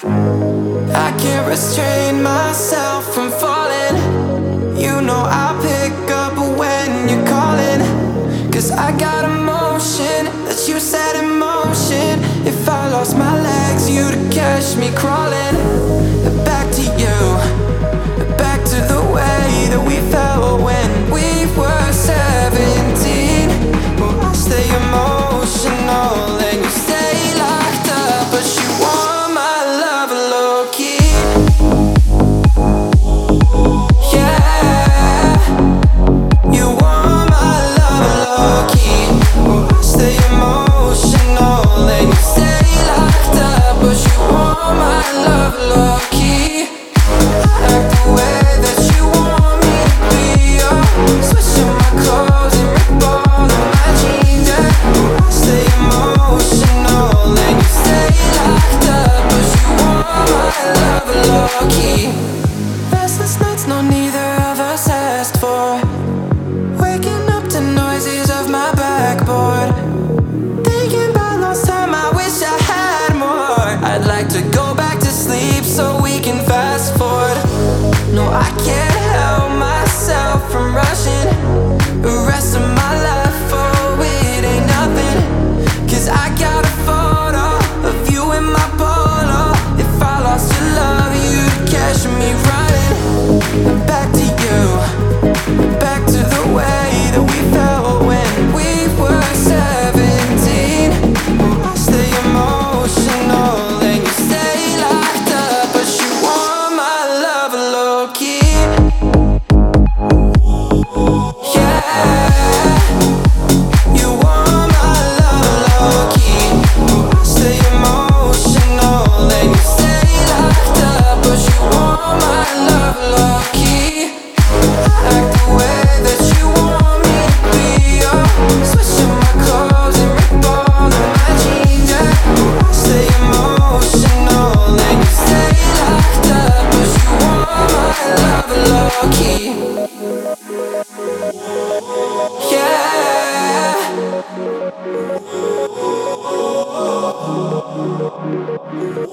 I can't restrain myself from falling. You know I'll pick up when you're calling. 'Cause I got emotion that you set in motion. If I lost my legs, you'd catch me crawling. Back to you, back to the way that we felt when we were 17. Well, I stay emotional and you stay locked up, but you want my love low-key. Yeah, you want my love low-key. Well, I stay emotional and you stay locked up, but you want my love low-key. Act the way that you want me to be, oh. Switching my clothes and rip all of my jeans, yeah. I stay emotional and you stay locked up, but you want my love low-key. Restless nights, no neither of us asked for. Waking up to noises of my backboard. Thinking about lost time, I wish I had more. I'd like to go back to sleep so we can fast forward. No, I can't help myself from rushing the rest of my life. Oh, it ain't nothing. 'Cause I got a photo of you in my polo. If I lost your love, you'd catch me running. Back to you, back to the way that we felt when we were 17. I stay emotional and you stay locked up, but you want my love low-key. Yeah, you want my love low-key. I stay emotional and you stay locked up, but you want my love low-key. Act the way that you want me to be, oh. Switching my clothes and rip all of my jeans, yeah. I stay emotional and you stay locked up, but you want my love low-key. Yeah.